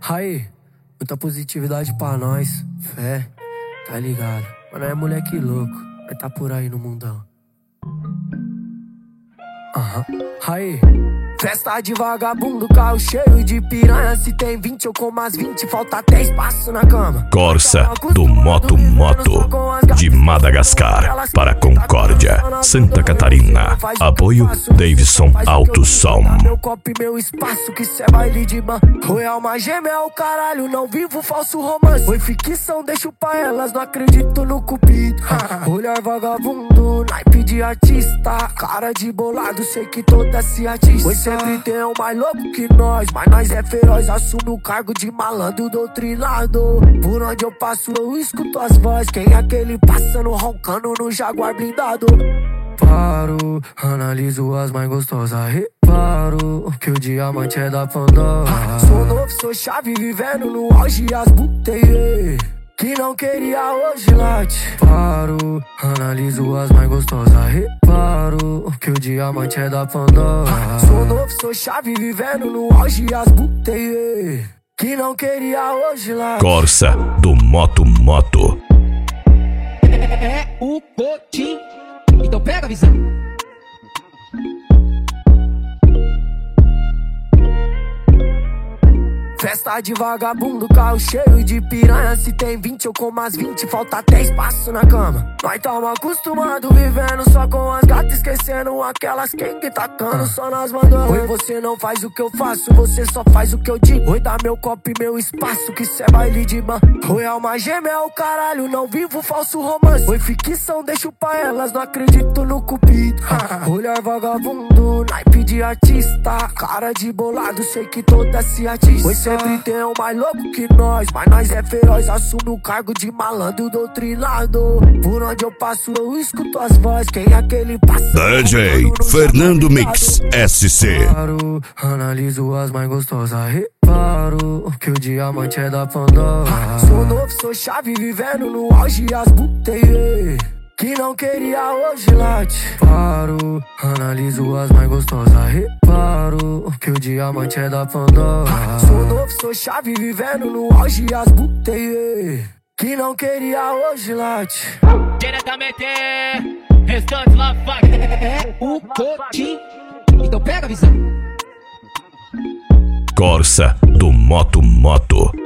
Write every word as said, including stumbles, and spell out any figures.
Aí, muita positividade pra nós, fé, tá ligado? Mano, é moleque louco, vai tá por aí no mundão. Aham, uhum. Aí, festa de vagabundo, carro cheio de piranha. Se tem vinte eu como as vinte, falta até espaço na cama. Corsa do Moto Moto de Madagascar para Concórdia, Santa Catarina. Apoio Davidson Alto Som. Meu copo e meu espaço, que cê é baile de ban. Oi, alma gêmea é o caralho, não vivo falso romance. Oi, ficção, deixo pra elas, não acredito no cupido. Olhar vagabundo, naipe de artista. Cara de bolado, sei que toda se atiça. Oi, sempre tem um mais louco que nós, mas nós é feroz. Assume o cargo de malandro doutrinado. Por onde eu passo eu escuto as vozes. Quem é aquele passando, roncando no Jaguar blindado? Paro, analiso as mais gostosas. Reparo que o diamante é da Pandora. Sou novo, sou chave, vivendo no auge as botei. Que não queria hoje late. Paro, analiso as mais gostosas. Reparo que o diamante é da Pandora. Sou novo, sou chave, vivendo no auge as botei. Que não queria hoje late. Corsa do Moto Moto. É o Cotim. Então pega a visão. Festa de vagabundo, carro cheio de piranha. Se tem vinte eu como as vinte, falta até espaço na cama. Nós tamo acostumado vivendo só com as gatas, esquecendo aquelas quem que tacando só nas mandando. Oi, você não faz o que eu faço, você só faz o que eu digo. Oi, dá meu copo e meu espaço, que cê é baile de ban. Oi, alma gêmea é o caralho, não vivo falso romance. Oi, ficção, deixo pra elas, não acredito no cupido. Olhar vagabundo, naipe de artista. Cara de bolado, sei que toda se atiça. Oi, sempre tem um mais louco que nós, mas nós é feroz. Assume o cargo de malandro doutrinado. Por onde eu passo eu escuto as vozes. Quem é aquele passando? D J Fernando Mix S C. Paro, analiso as mais gostosas. Reparo que o diamante é da Pandora. Sou novo, sou chave, vivendo no auge as botei. Que não queria hoje late. Paro, analiso as mais gostosas. Reparo que o diamante é da Pandora. Sou novo, sou chave, vivendo no auge as botei. Que não queria hoje late. Diretamente, restante lá vai. É o Cotim. Então pega a visão. Corsa do Moto Moto.